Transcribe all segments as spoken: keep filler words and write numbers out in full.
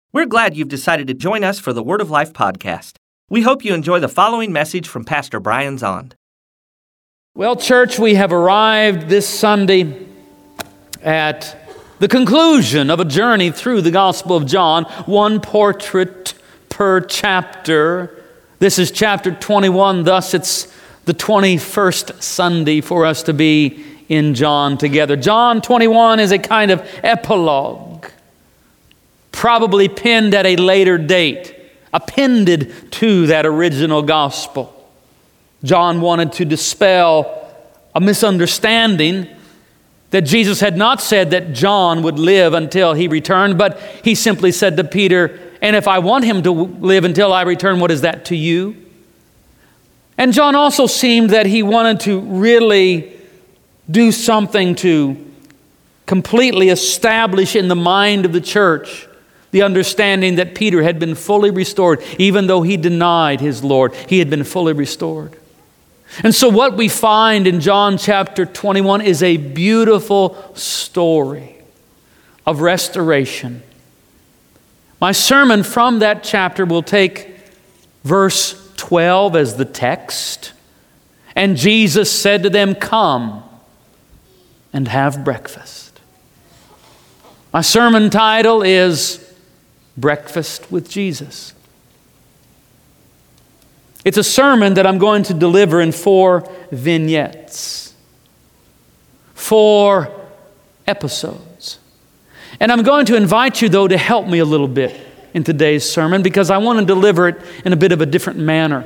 We're glad you've decided to join us for the Word of Life podcast. We hope you enjoy the following message from Pastor Brian Zond. Well, church, we have arrived this Sunday at the conclusion of a journey through the Gospel of John, one portrait per chapter. This is chapter twenty-one, thus it's the twenty-first Sunday for us to be in John together. John twenty-one is a kind of epilogue, probably penned at a later date, appended to that original gospel. John wanted to dispel a misunderstanding that Jesus had not said that John would live until he returned, but he simply said to Peter, and if I want him to live until I return, what is that to you? And John also seemed that he wanted to really do something to completely establish in the mind of the church the understanding that Peter had been fully restored. Even though he denied his Lord, he had been fully restored. And so what we find in John chapter twenty-one is a beautiful story of restoration. My sermon from that chapter will take verse twelve as the text. And Jesus said to them, "Come and have breakfast." My sermon title is Breakfast with Jesus. It's a sermon that I'm going to deliver in four vignettes, four episodes. And I'm going to invite you, though, to help me a little bit in today's sermon because I want to deliver it in a bit of a different manner.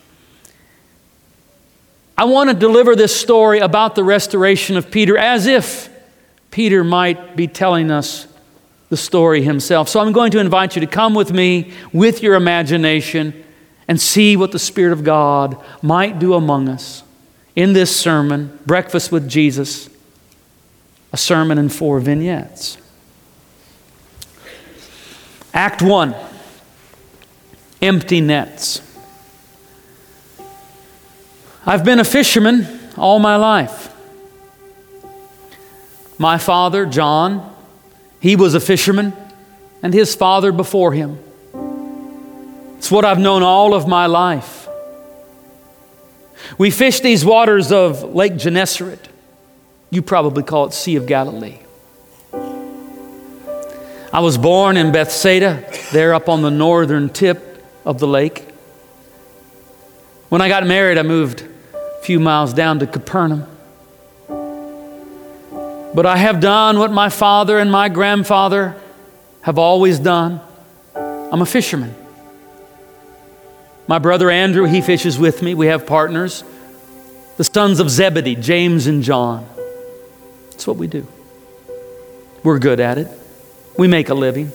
I want to deliver this story about the restoration of Peter as if Peter might be telling us the story himself. So I'm going to invite you to come with me with your imagination and see what the Spirit of God might do among us in this sermon, Breakfast with Jesus, a sermon in four vignettes. Act one, empty nets. I've been a fisherman all my life. My father, John, he was a fisherman, and his father before him. It's what I've known all of my life. We fish these waters of Lake Gennesaret. You probably call it Sea of Galilee. I was born in Bethsaida, there up on the northern tip of the lake. When I got married, I moved a few miles down to Capernaum. But I have done what my father and my grandfather have always done. I'm a fisherman. My brother Andrew, he fishes with me. We have partners. The sons of Zebedee, James and John. That's what we do. We're good at it. We make a living.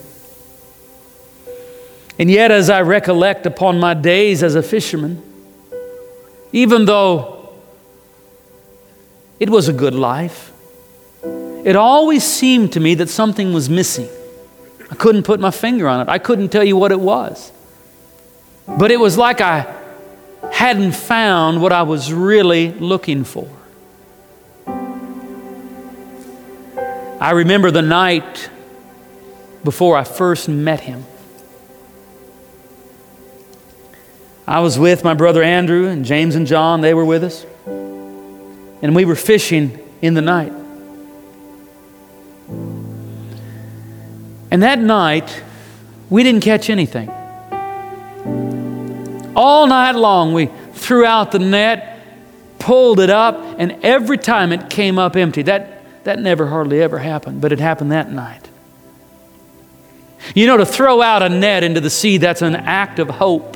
And yet, as I recollect upon my days as a fisherman, even though it was a good life, it always seemed to me that something was missing. I couldn't put my finger on it. I couldn't tell you what it was. But it was like I hadn't found what I was really looking for. I remember the night before I first met him. I was with my brother Andrew and James and John. They were with us. And we were fishing in the night. And that night, we didn't catch anything. All night long, we threw out the net, pulled it up, and every time it came up empty. That, that never hardly ever happened, but it happened that night. You know, to throw out a net into the sea, that's an act of hope.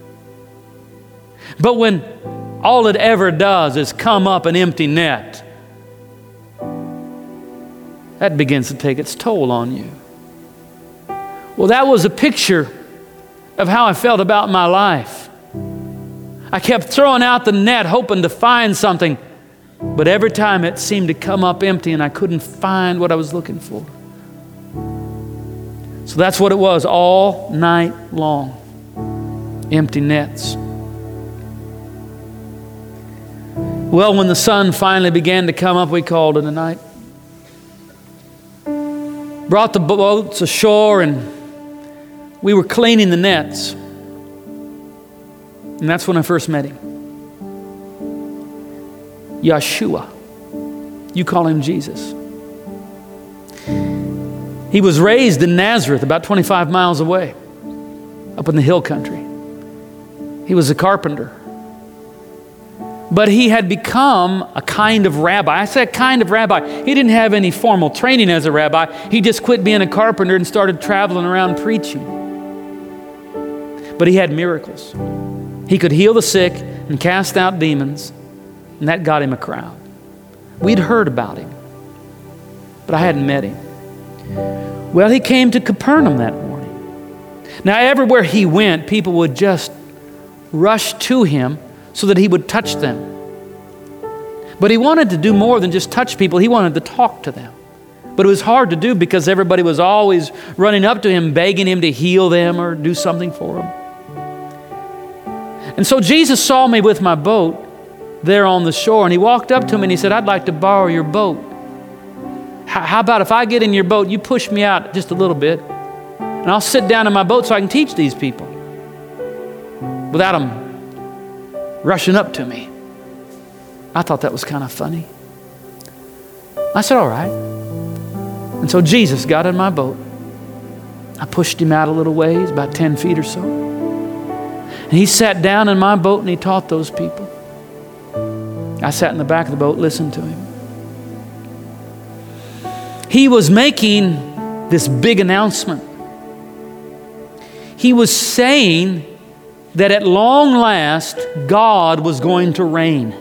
But when all it ever does is come up an empty net, that begins to take its toll on you. Well, that was a picture of how I felt about my life. I kept throwing out the net, hoping to find something, but every time it seemed to come up empty and I couldn't find what I was looking for. So that's what it was all night long. Empty nets. Well, when the sun finally began to come up, we called it a night. Brought the boats ashore and We were cleaning the nets. And that's when I first met him. Yeshua. You call him Jesus. He was raised in Nazareth, about twenty-five miles away, up in the hill country. He was a carpenter. But he had become a kind of rabbi. I said kind of rabbi. He didn't have any formal training as a rabbi. He just quit being a carpenter and started traveling around preaching. But he had miracles. He could heal the sick and cast out demons, and that got him a crowd. We'd heard about him, but I hadn't met him. Well, he came to Capernaum that morning. Now, everywhere he went, people would just rush to him so that he would touch them. But he wanted to do more than just touch people. He wanted to talk to them. But it was hard to do because everybody was always running up to him, begging him to heal them or do something for them. And so Jesus saw me with my boat there on the shore, and he walked up to me and he said, "I'd like to borrow your boat. How about if I get in your boat, you push me out just a little bit, and I'll sit down in my boat so I can teach these people without them rushing up to me." I thought that was kind of funny. I said, "All right." And so Jesus got in my boat. I pushed him out a little ways, about ten feet or so. And he sat down in my boat and he taught those people. I sat in the back of the boat, listened to him. He was making this big announcement. He was saying that at long last, God was going to reign.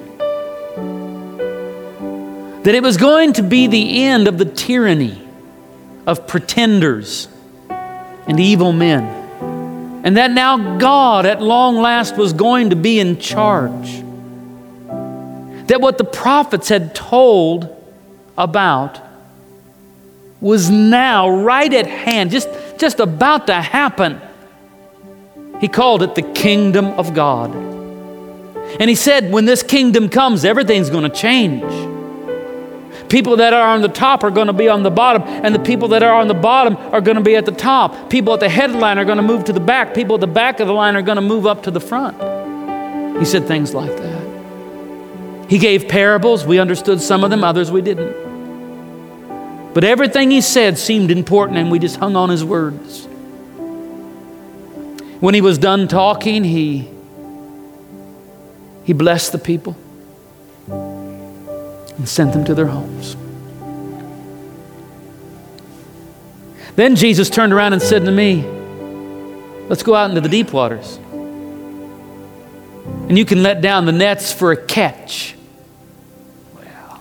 That it was going to be the end of the tyranny of pretenders and evil men. And that now God at long last was going to be in charge. That what the prophets had told about was now right at hand, just, just about to happen. He called it the kingdom of God. And he said, when this kingdom comes, everything's going to change. People that are on the top are going to be on the bottom, and the people that are on the bottom are going to be at the top. People at the headline are going to move to the back. People at the back of the line are going to move up to the front. He said things like that. He gave parables. We understood some of them, others we didn't. But everything he said seemed important, and we just hung on his words. When he was done talking, he, he blessed the people and sent them to their homes. Then Jesus turned around and said to me, "Let's go out into the deep waters. And you can let down the nets for a catch." Well,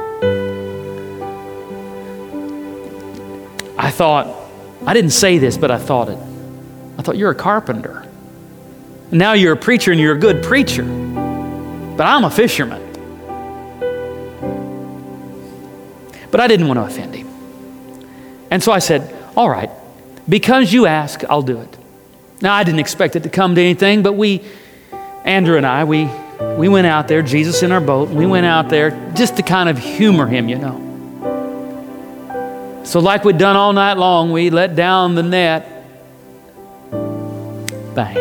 I thought, I didn't say this, but I thought it. I thought, you're a carpenter. And now you're a preacher and you're a good preacher. But I'm a fisherman. But I didn't want to offend him. And so I said, all right, because you ask, I'll do it. Now, I didn't expect it to come to anything, but we, Andrew and I, we, we went out there, Jesus in our boat, and we went out there just to kind of humor him, you know. So like we'd done all night long, we let down the net. Bang.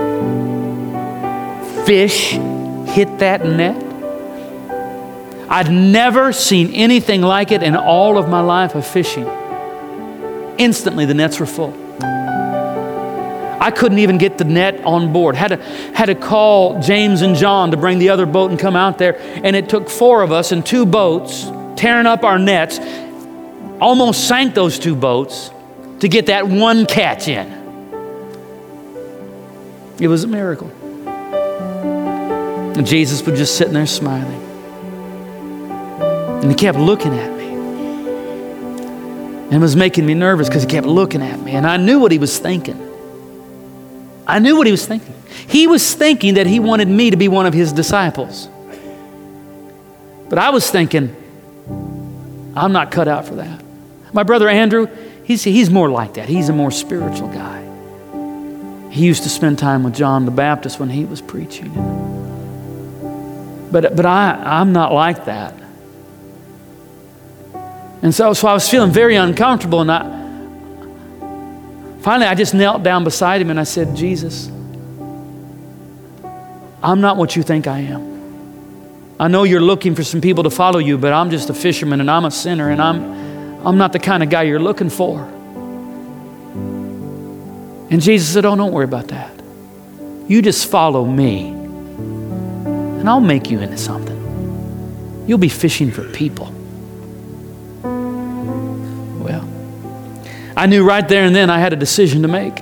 Fish hit that net. I'd never seen anything like it in all of my life of fishing. Instantly, the nets were full. I couldn't even get the net on board. Had to, had to call James and John to bring the other boat and come out there. And it took four of us in two boats, tearing up our nets, almost sank those two boats to get that one catch in. It was a miracle. And Jesus was just sitting there smiling. And he kept looking at me. And it was making me nervous because he kept looking at me. And I knew what he was thinking. I knew what he was thinking. He was thinking that he wanted me to be one of his disciples. But I was thinking, I'm not cut out for that. My brother Andrew, he's, he's more like that. He's a more spiritual guy. He used to spend time with John the Baptist when he was preaching. But, but I, I'm not like that. And so, so I was feeling very uncomfortable, and I Finally, I just knelt down beside him and I said, Jesus, I'm not what you think I am. I know you're looking for some people to follow you, but I'm just a fisherman and I'm a sinner and I'm, I'm not the kind of guy you're looking for. And Jesus said, oh, don't worry about that. You just follow me and I'll make you into something. You'll be fishing for people. Well, I knew right there and then I had a decision to make.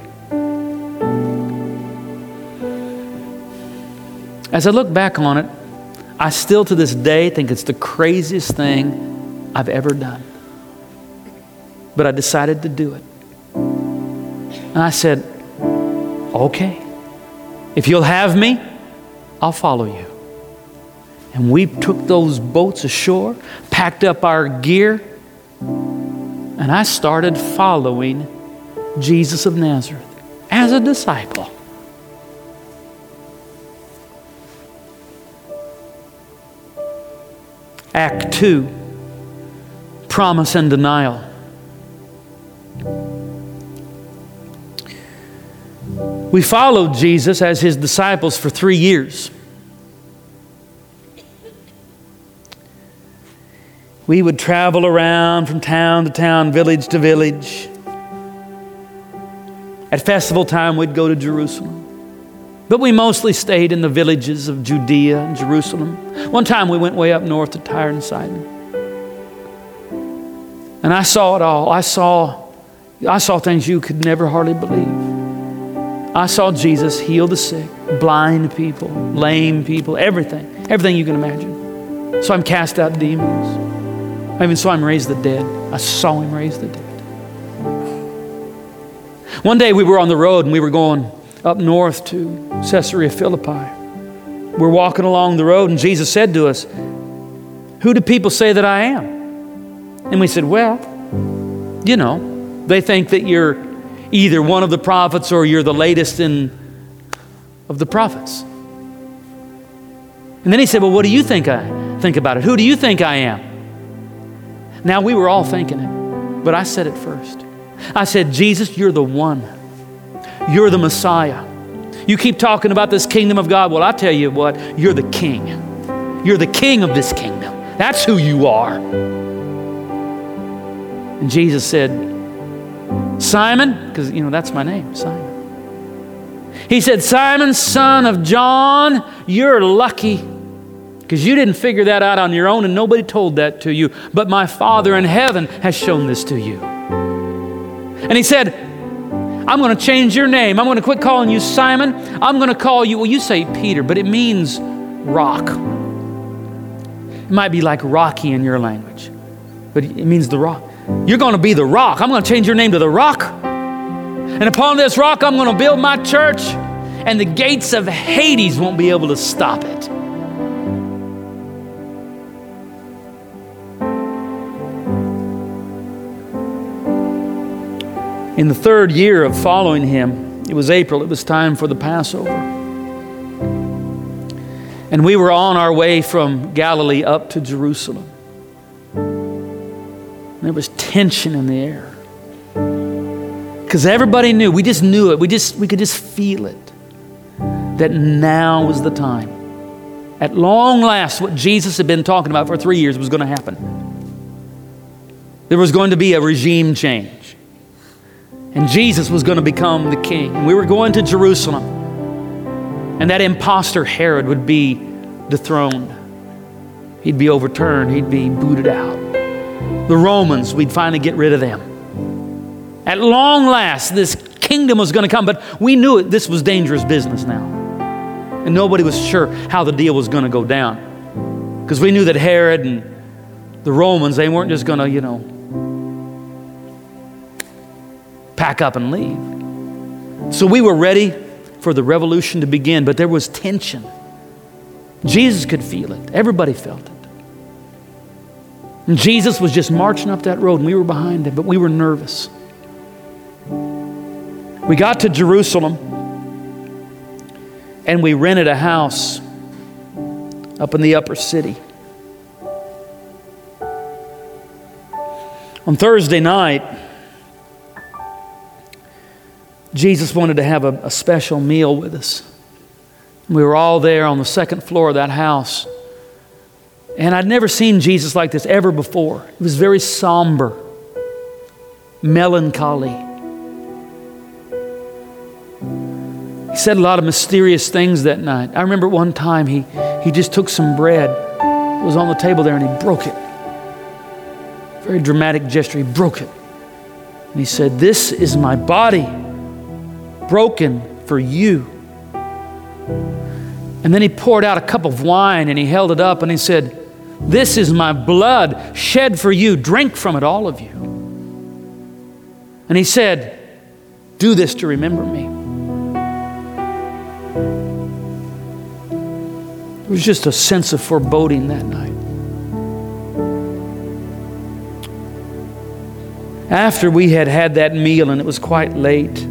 As I look back on it, I still to this day think it's the craziest thing I've ever done. But I decided to do it. And I said, okay, if you'll have me, I'll follow you. And we took those boats ashore, packed up our gear, and I started following Jesus of Nazareth as a disciple. Act two, promise and denial. We followed Jesus as his disciples for three years. We would travel around from town to town, village to village. At festival time, we'd go to Jerusalem. But we mostly stayed in the villages of Judea and Jerusalem. One time we went way up north to Tyre and Sidon. And I saw it all. I saw, I saw things you could never hardly believe. I saw Jesus heal the sick, blind people, lame people, everything. Everything you can imagine. Saw him cast out demons. I even saw him raise the dead. I saw him raise the dead. One day we were on the road and we were going up north to Caesarea Philippi. We're walking along the road and Jesus said to us, who do people say that I am? And we said, well, you know, they think that you're either one of the prophets or you're the latest in of the prophets. And then he said, well, what do you think I think about it? Who do you think I am? Now we were all thinking it, but I said it first. I said, Jesus, you're the one. You're the Messiah. You keep talking about this kingdom of God. Well, I tell you what, you're the king. You're the king of this kingdom. That's who you are. And Jesus said, Simon, because, you know, that's my name, Simon. He said, Simon, son of John, you're lucky because you didn't figure that out on your own and nobody told that to you. But my Father in heaven has shown this to you. And he said, I'm going to change your name. I'm going to quit calling you Simon. I'm going to call you, well, you say Peter, but it means rock. It might be like Rocky in your language, but it means the rock. You're going to be the rock. I'm going to change your name to the rock. And upon this rock, I'm going to build my church, and the gates of Hades won't be able to stop it. In the third year of following him, it was April, it was time for the Passover. And we were on our way from Galilee up to Jerusalem. There was tension in the air. Because everybody knew, we just knew it, we just we could just feel it, that now was the time. At long last, what Jesus had been talking about for three years was going to happen. There was going to be a regime change. And Jesus was going to become the king. And we were going to Jerusalem. And that imposter Herod would be dethroned. He'd be overturned. He'd be booted out. The Romans, we'd finally get rid of them. At long last, this kingdom was going to come. But we knew it, this was dangerous business now. And nobody was sure how the deal was going to go down. Because we knew that Herod and the Romans, they weren't just going to, you know, pack up and leave. So we were ready for the revolution to begin, but there was tension. Jesus could feel it. Everybody felt it. And Jesus was just marching up that road, and we were behind him, but we were nervous. We got to Jerusalem, and we rented a house up in the upper city. On Thursday night, Jesus wanted to have a, a special meal with us. We were all there on the second floor of that house. And I'd never seen Jesus like this ever before. It was very somber, melancholy. He said a lot of mysterious things that night. I remember one time he, he just took some bread that was on the table there and he broke it. Very dramatic gesture. He broke it. And he said, "This is my body broken for you." And then he poured out a cup of wine and he held it up and he said, "This is my blood shed for you. Drink from it, all of you." And he said, "Do this to remember me." It was just a sense of foreboding that night. After we had had that meal and it was quite late,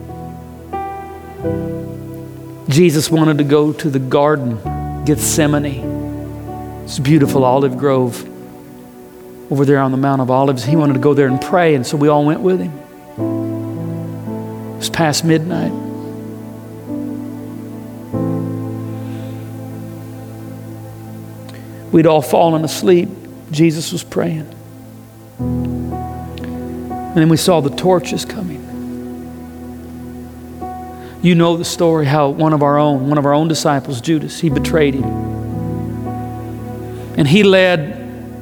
Jesus wanted to go to the garden, Gethsemane. It's a beautiful olive grove over there on the Mount of Olives. He wanted to go there and pray, and so we all went with him. It was past midnight. We'd all fallen asleep. Jesus was praying. And then we saw the torches coming. You know the story how one of our own, one of our own disciples, Judas, he betrayed him. And he led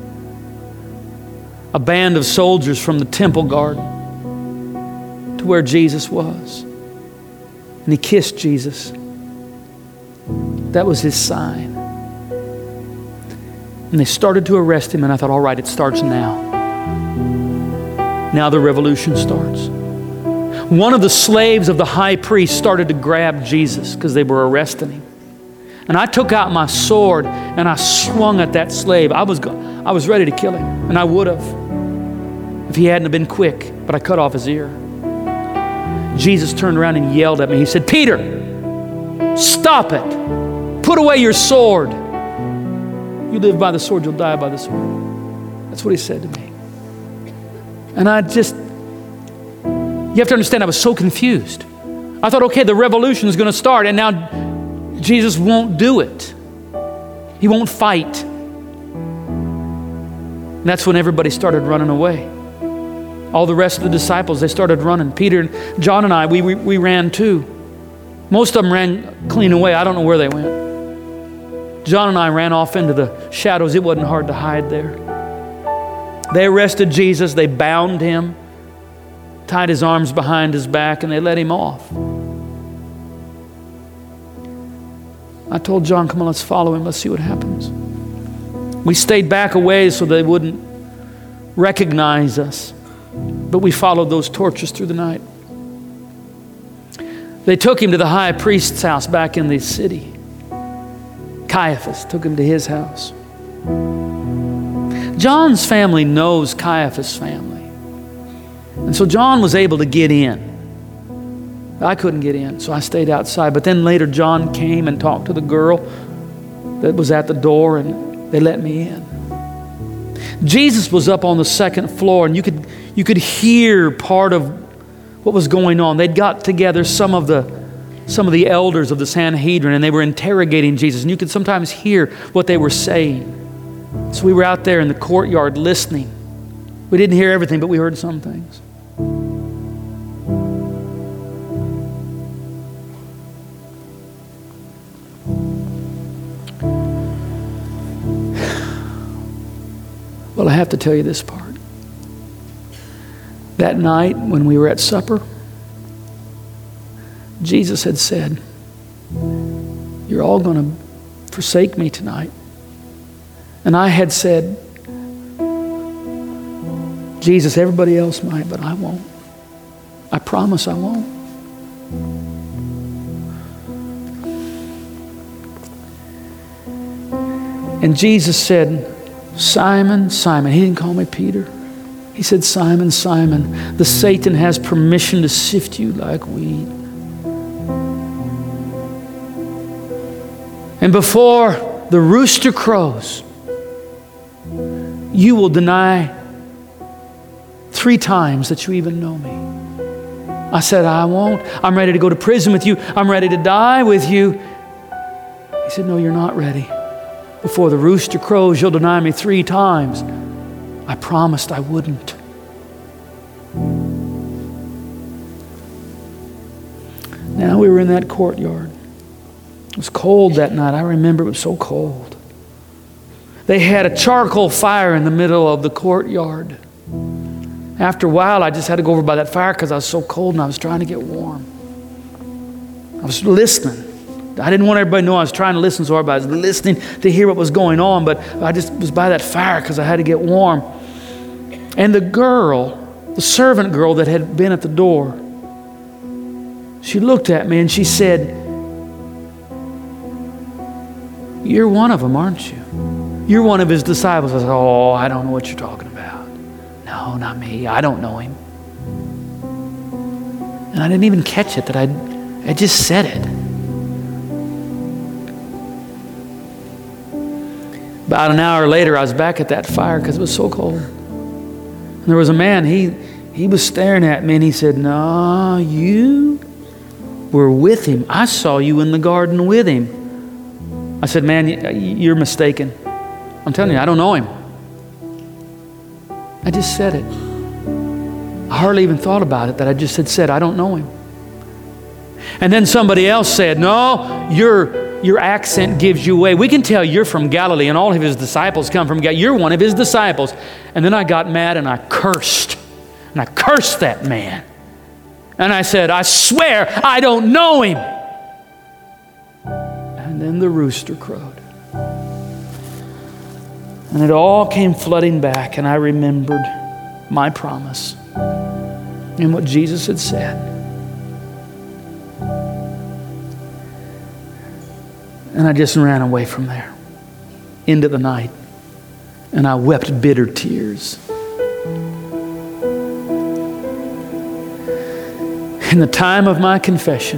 a band of soldiers from the temple garden to where Jesus was. And he kissed Jesus. That was his sign. And they started to arrest him, and I thought, all right, it starts now. Now the revolution starts. One of the slaves of the high priest started to grab Jesus because they were arresting him. And I took out my sword and I swung at that slave. I was, go- I was ready to kill him, and I would have if he hadn't been quick, but I cut off his ear. Jesus turned around and yelled at me. He said, "Peter, stop it. Put away your sword. You live by the sword, you'll die by the sword." That's what he said to me. And I just, you have to understand, I was so confused. I thought, okay, the revolution is going to start, and now Jesus won't do it. He won't fight. And that's when everybody started running away. All the rest of the disciples, they started running. Peter and John and I, we, we, we ran too. Most of them ran clean away. I don't know where they went. John and I ran off into the shadows. It wasn't hard to hide there. They arrested Jesus. They bound him, tied his arms behind his back, and they let him off. I told John, "Come on, let's follow him. Let's see what happens." We stayed back a ways so they wouldn't recognize us, but we followed those torches through the night. They took him to the high priest's house back in the city. Caiaphas took him to his house. John's family knows Caiaphas' family. And so John was able to get in. I couldn't get in, so I stayed outside. But then later John came and talked to the girl that was at the door, and they let me in. Jesus was up on the second floor, and you could, you could hear part of what was going on. They'd got together some of the some of the elders of the Sanhedrin, and they were interrogating Jesus, and you could sometimes hear what they were saying. So we were out there in the courtyard listening. We didn't hear everything, but we heard some things. Well, I have to tell you this part. That night when we were at supper, Jesus had said, "You're all going to forsake me tonight." And I had said, "Jesus, everybody else might, but I won't. I promise I won't." And Jesus said, "Simon, Simon." He didn't call me Peter. He said, "Simon, Simon, the Satan has permission to sift you like wheat. And before the rooster crows, you will deny three times that you even know me." I said, I won't. I'm ready to go to prison with you. I'm ready to die with you. He said, no, you're not ready. Before the rooster crows, you'll deny me three times. I promised I wouldn't. Now we were in that courtyard. It was cold that night. I remember it was so cold. They had a charcoal fire in the middle of the courtyard. After a while, I just had to go over by that fire because I was so cold and I was trying to get warm. I was listening. I didn't want everybody to know I was trying to listen so hard, but I was listening to hear what was going on. But I just was by that fire because I had to get warm. And the girl, the servant girl that had been at the door, she looked at me and she said, you're one of them, aren't you? You're one of his disciples. I said, oh, I don't know what you're talking about. No, not me. I don't know him. And I didn't even catch it that I I just said it. About an hour later, I was back at that fire because it was so cold. And there was a man, he, he was staring at me and he said, no, you were with him. I saw you in the garden with him. I said, man, you're mistaken. I'm telling you, I don't know him. I just said it. I hardly even thought about it, that I just had said, I don't know him. And then somebody else said, no, your, your accent gives you away. We can tell you're from Galilee and all of his disciples come from Galilee. You're one of his disciples. And then I got mad and I cursed. And I cursed that man. And I said, I swear I don't know him. And then the rooster crowed. And it all came flooding back, and I remembered my promise and what Jesus had said. And I just ran away from there into the night, and I wept bitter tears. In the time of my confession,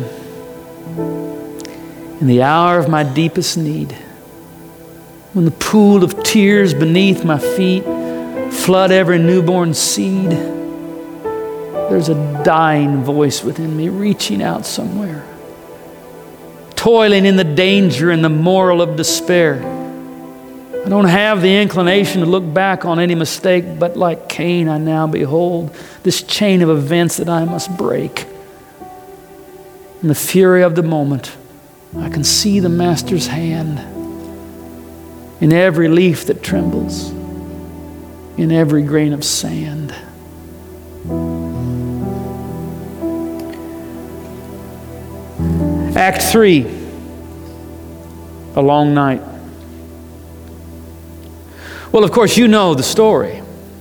in the hour of my deepest need, when the pool of tears beneath my feet flood every newborn seed, there's a dying voice within me reaching out somewhere, toiling in the danger and the moral of despair. I don't have the inclination to look back on any mistake, but like Cain, I now behold this chain of events that I must break. In the fury of the moment, I can see the Master's hand in every leaf that trembles, in every grain of sand. Act three, a long night. Well, of course, you know the story.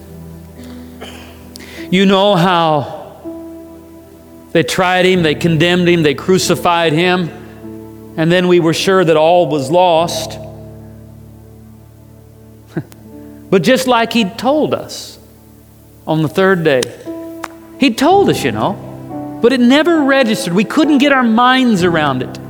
You know how they tried him, they condemned him, they crucified him, and then we were sure that all was lost. But just like he told us on the third day, he told us, you know, but it never registered. We couldn't get our minds around it.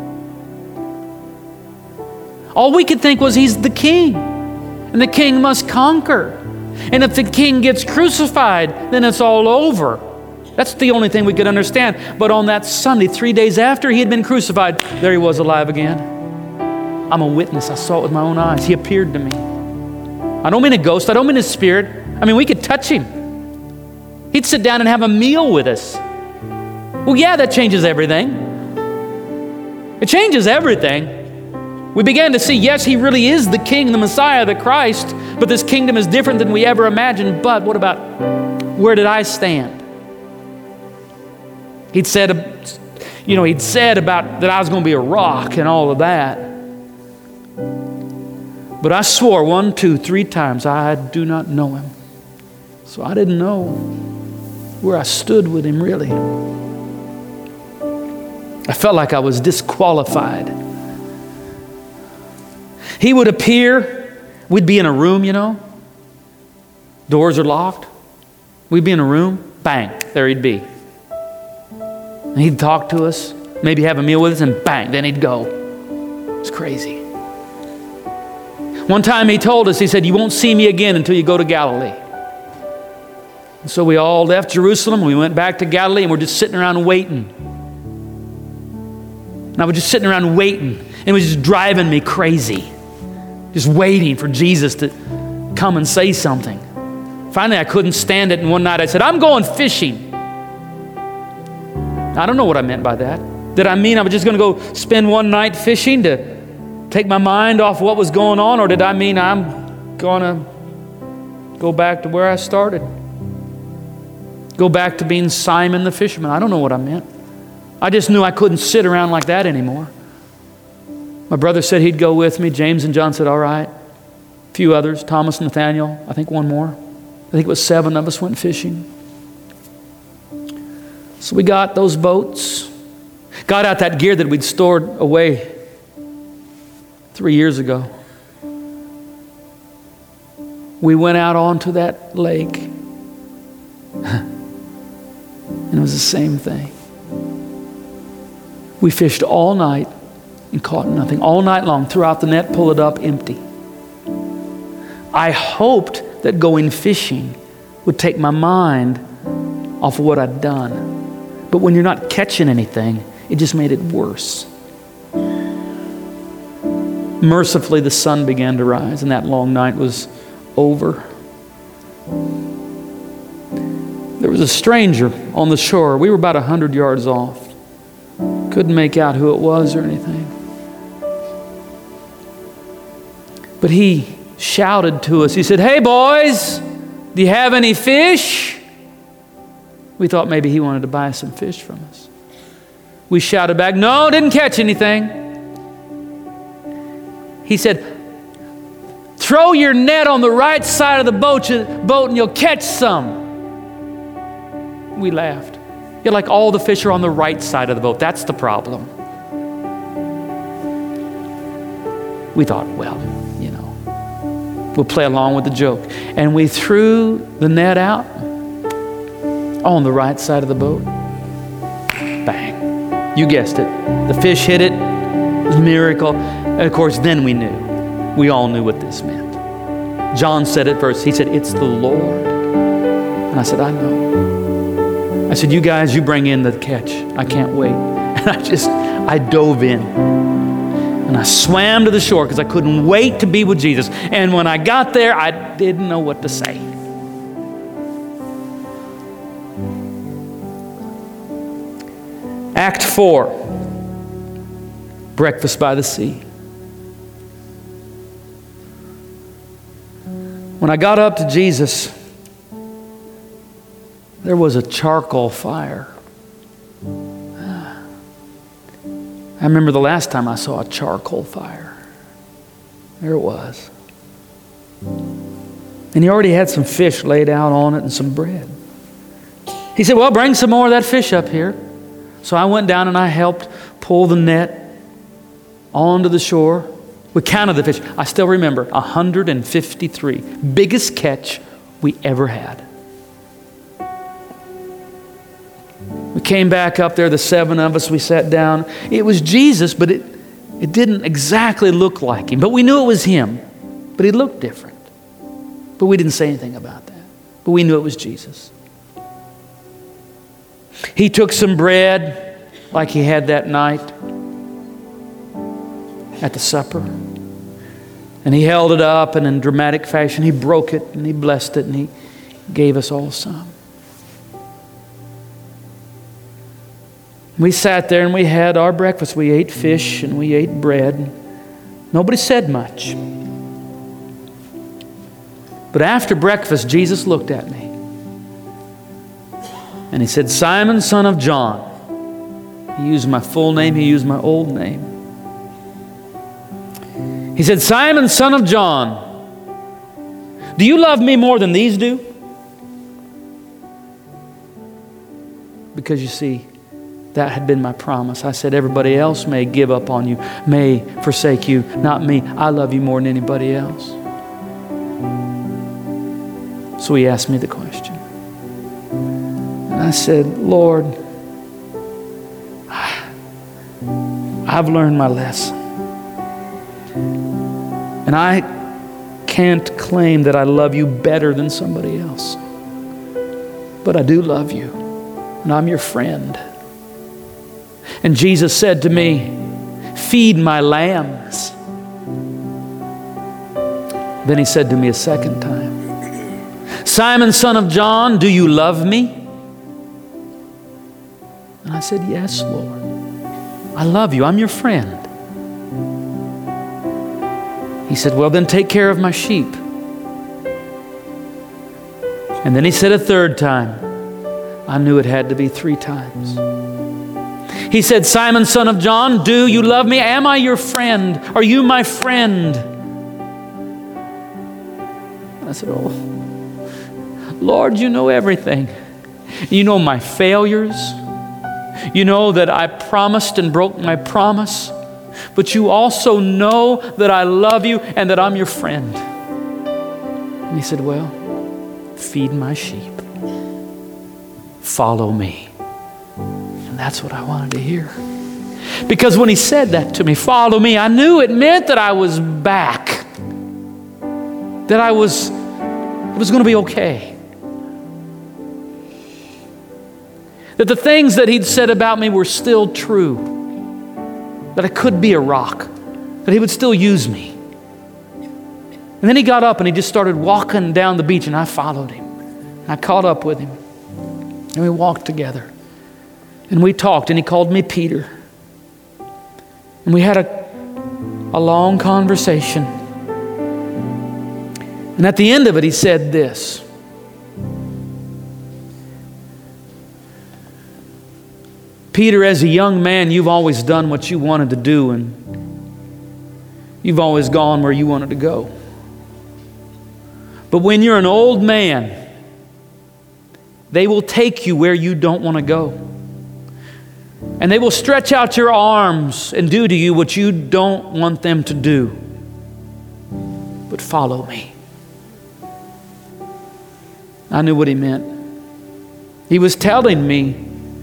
All we could think was he's the king, and the king must conquer. And if the king gets crucified, then it's all over. That's the only thing we could understand. But on that Sunday, three days after he had been crucified, there he was alive again. I'm a witness. I saw it with my own eyes. He appeared to me. I don't mean a ghost. I don't mean a spirit. I mean, we could touch him. He'd sit down and have a meal with us. Well, yeah, that changes everything. It changes everything. We began to see, yes, he really is the King, the Messiah, the Christ, but this kingdom is different than we ever imagined. But what about, where did I stand? He'd said, you know, he'd said about that I was going to be a rock and all of that. But I swore one, two, three times, I do not know him. So I didn't know where I stood with him, really. I felt like I was disqualified. He would appear, we'd be in a room, you know. Doors are locked. We'd be in a room, bang, there he'd be. And he'd talk to us, maybe have a meal with us, and bang, then he'd go. It's crazy. One time he told us, he said, you won't see me again until you go to Galilee. So we all left Jerusalem. We went back to Galilee, and we're just sitting around waiting. And I was just sitting around waiting. And it was just driving me crazy. Just waiting for Jesus to come and say something. Finally, I couldn't stand it. And one night I said, I'm going fishing. I don't know what I meant by that. Did I mean I was just going to go spend one night fishing to take my mind off what was going on? Or did I mean I'm going to go back to where I started? Go back to being Simon the fisherman? I don't know what I meant. I just knew I couldn't sit around like that anymore. My brother said he'd go with me. James and John said, all right. A few others, Thomas, Nathaniel, I think one more. I think it was seven of us went fishing. So we got those boats, got out that gear that we'd stored away three years ago. We went out onto that lake. And it was the same thing. We fished all night and caught nothing. All night long, threw out the net, pull it up, empty. I hoped that going fishing would take my mind off of what I'd done. But when you're not catching anything, it just made it worse. Mercifully, the sun began to rise, and that long night was over. There was a stranger on the shore. We were about a hundred yards off. Couldn't make out who it was or anything. But he shouted to us. He said, hey boys, do you have any fish? We thought maybe he wanted to buy some fish from us. We shouted back, no, didn't catch anything. He said, throw your net on the right side of the boat, boat and you'll catch some. We laughed. Yeah, like all the fish are on the right side of the boat. That's the problem. We thought, well, you know, we'll play along with the joke. And we threw the net out on the right side of the boat. Bang. You guessed it. The fish hit it. It was a miracle. And of course, then we knew. We all knew what this meant. John said it first. He said, it's the Lord. And I said, I know. I said, you guys, you bring in the catch. I can't wait. And I just, I dove in. And I swam to the shore because I couldn't wait to be with Jesus. And when I got there, I didn't know what to say. Act four, breakfast by the sea. When I got up to Jesus, there was a charcoal fire. I remember the last time I saw a charcoal fire. There it was. And he already had some fish laid out on it and some bread. He said, well, bring some more of that fish up here. So I went down and I helped pull the net onto the shore. We counted the fish. I still remember one hundred fifty-three. Biggest catch we ever had. We came back up there, the seven of us, we sat down. It was Jesus, but it, it didn't exactly look like him. But we knew it was him. But he looked different. But we didn't say anything about that. But we knew it was Jesus. He took some bread like he had that night at the supper. And he held it up, and in dramatic fashion, he broke it and he blessed it and he gave us all some. We sat there and we had our breakfast. We ate fish and we ate bread. Nobody said much. But after breakfast, Jesus looked at me. And he said, Simon, son of John. He used my full name. He used my old name. He said, Simon, son of John, do you love me more than these do? Because you see, that had been my promise. I said, everybody else may give up on you, may forsake you, not me. I love you more than anybody else. So he asked me the question. And I said, Lord, I've learned my lesson. And I can't claim that I love you better than somebody else. but I do love you, and I'm your friend. And Jesus said to me, feed my lambs. Then he said to me a second time, Simon, son of John, do you love me? And I said, yes, Lord. I love you. I'm your friend. He said, well, then take care of my sheep. And then he said a third time. I knew it had to be three times. He said, Simon, son of John, do you love me? Am I your friend? Are you my friend? I said, oh, Lord, you know everything. You know my failures. You know that I promised and broke my promise. But you also know that I love you and that I'm your friend. And he said, well, feed my sheep. Follow me. And that's what I wanted to hear. Because when he said that to me, follow me, I knew it meant that I was back. That I was, it was going to be okay. That the things that he'd said about me were still true. That I could be a rock. That he would still use me. And then he got up and he just started walking down the beach, and I followed him. And I caught up with him. And we walked together. And we talked, and he called me Peter. And we had a, a long conversation. And at the end of it, he said this. Peter, as a young man, you've always done what you wanted to do, and you've always gone where you wanted to go. But when you're an old man, they will take you where you don't want to go. And they will stretch out your arms and do to you what you don't want them to do. But follow me. I knew what he meant. He was telling me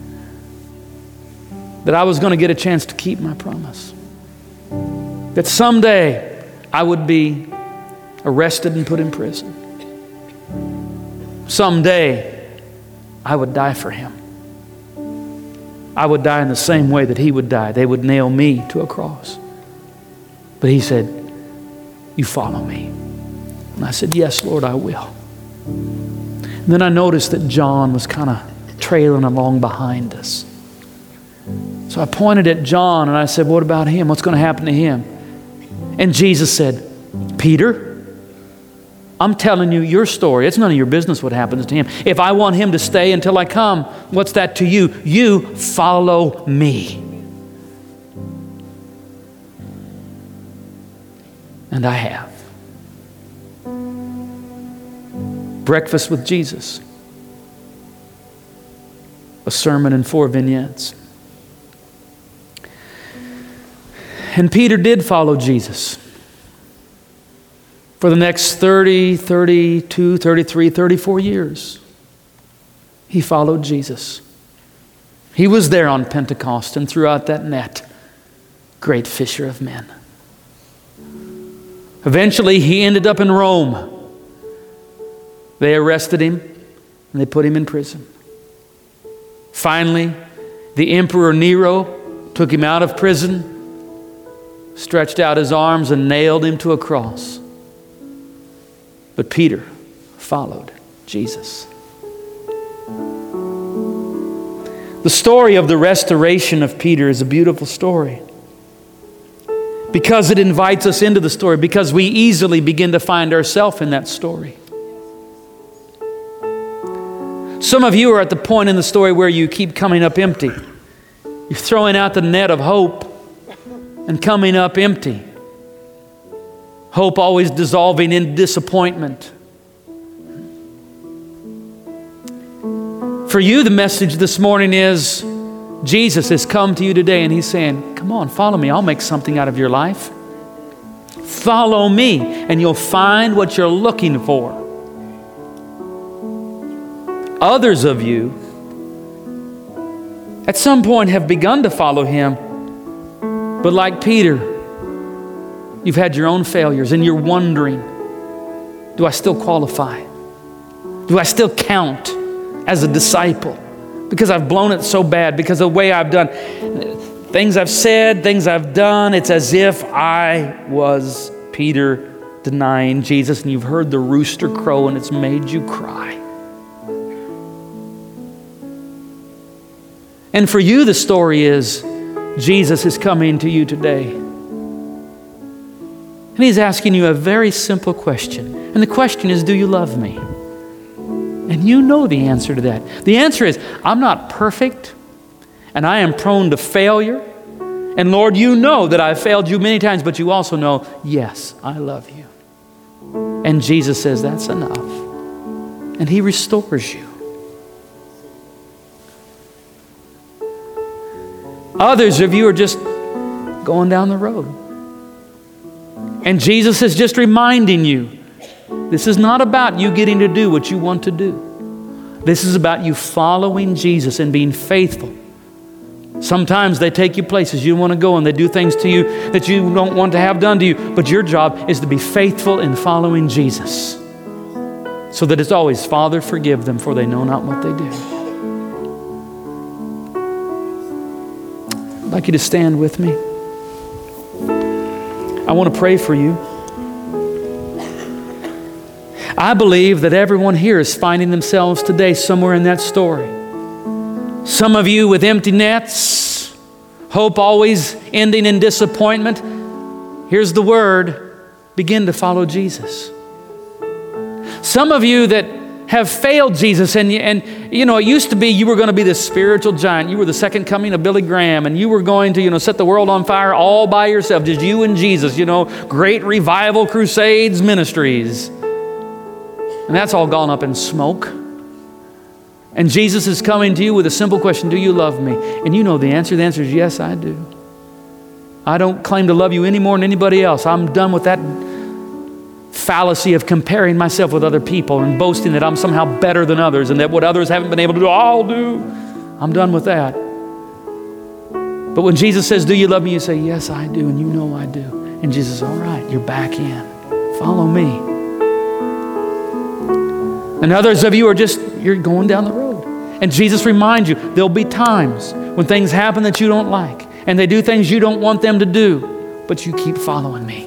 that I was going to get a chance to keep my promise. That someday I would be arrested and put in prison. Someday I would die for him. I would die in the same way that he would die. They would nail me to a cross. But he said, you follow me. And I said, yes, Lord, I will. And then I noticed that John was kind of trailing along behind us. So I pointed at John and I said, what about him? What's going to happen to him? And Jesus said, Peter, I'm telling you your story. It's none of your business what happens to him. If I want him to stay until I come, what's that to you? You follow me. And I have. Breakfast with Jesus. A sermon in four vignettes. And Peter did follow Jesus. For the next thirty, thirty-two, thirty-three, thirty-four years, he followed Jesus. He was there on Pentecost and threw out that net. Great fisher of men. Eventually, he ended up in Rome. They arrested him and they put him in prison. Finally, the Emperor Nero took him out of prison, stretched out his arms and nailed him to a cross. But Peter followed Jesus. The story of the restoration of Peter is a beautiful story because it invites us into the story, because we easily begin to find ourselves in that story. Some of you are at the point in the story where you keep coming up empty. You're throwing out the net of hope and coming up empty. Hope always dissolving in disappointment. For you, the message this morning is Jesus has come to you today and he's saying, come on, follow me. I'll make something out of your life. Follow me and you'll find what you're looking for. Others of you at some point have begun to follow him, but like Peter, you've had your own failures and you're wondering, do I still qualify? Do I still count? as a disciple because I've blown it so bad, because of the way I've done things I've said, things I've done. It's as if I was Peter denying Jesus, and you've heard the rooster crow and it's made you cry. And for you, the story is Jesus is coming to you today. And He's asking you a very simple question. And the question is, do you love me? And you know the answer to that. The answer is, I'm not perfect, and I am prone to failure. And Lord, you know that I've failed you many times, but you also know, yes, I love you. And Jesus says, that's enough. And He restores you. Others of you are just going down the road. And Jesus is just reminding you, this is not about you getting to do what you want to do. This is about you following Jesus and being faithful. Sometimes they take you places you don't want to go, and they do things to you that you don't want to have done to you. But your job is to be faithful in following Jesus, so that it's always, Father, forgive them, for they know not what they do. I'd like you to stand with me. I want to pray for you. I believe that everyone here is finding themselves today somewhere in that story. Some of you with empty nets, hope always ending in disappointment. Here's the word: begin to follow Jesus. Some of you that have failed Jesus, and, and you know, it used to be you were going to be this spiritual giant. You were the second coming of Billy Graham, and you were going to, you know, set the world on fire all by yourself, just you and Jesus, you know, great revival crusades, ministries. And that's all gone up in smoke. And Jesus is coming to you with a simple question: do you love me? And you know the answer. The answer is yes, I do. I don't claim to love you any more than anybody else. I'm done with that fallacy of comparing myself with other people and boasting that I'm somehow better than others and that what others haven't been able to do, I'll do. I'm done with that. But when Jesus says, do you love me? You say, yes, I do, and you know I do. And Jesus says, all right, you're back in. Follow me. And others of you are just, you're going down the road. And Jesus reminds you, there'll be times when things happen that you don't like, and they do things you don't want them to do, but you keep following me.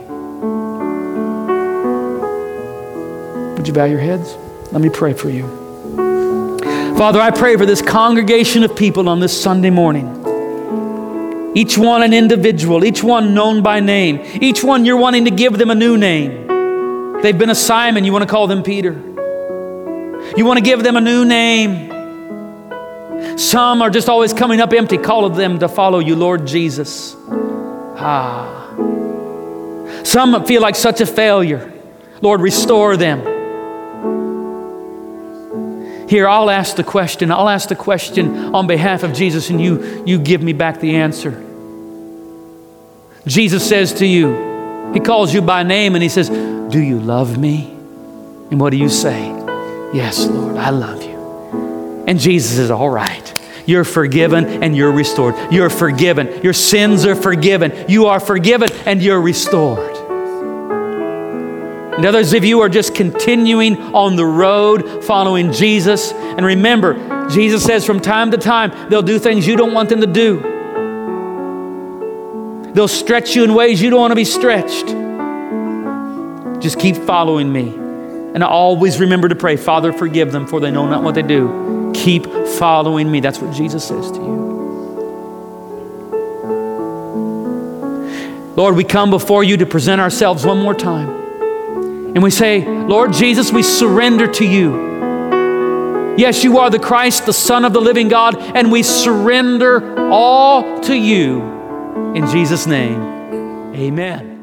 Would you bow your heads? Let me pray for you. Father, I pray for this congregation of people on this Sunday morning. Each one an individual, each one known by name. Each one you're wanting to give them a new name. They've been a Simon, you want to call them Peter. You want to give them a new name. Some are just always coming up empty. Call them to follow you, Lord Jesus. Ah. Some feel like such a failure. Lord, restore them. Here, I'll ask the question. I'll ask the question on behalf of Jesus, and you, you give me back the answer. Jesus says to you, He calls you by name, and He says, do you love me? And what do you say? Yes, Lord, I love you. And Jesus is all right. You're forgiven and you're restored. You're forgiven. Your sins are forgiven. You are forgiven and you're restored. And others of you are just continuing on the road following Jesus. And remember, Jesus says from time to time, they'll do things you don't want them to do. They'll stretch you in ways you don't want to be stretched. Just keep following me. And I always remember to pray, Father, forgive them, for they know not what they do. Keep following me. That's what Jesus says to you. Lord, we come before you to present ourselves one more time. And we say, Lord Jesus, we surrender to you. Yes, you are the Christ, the Son of the living God, and we surrender all to you. In Jesus' name, amen.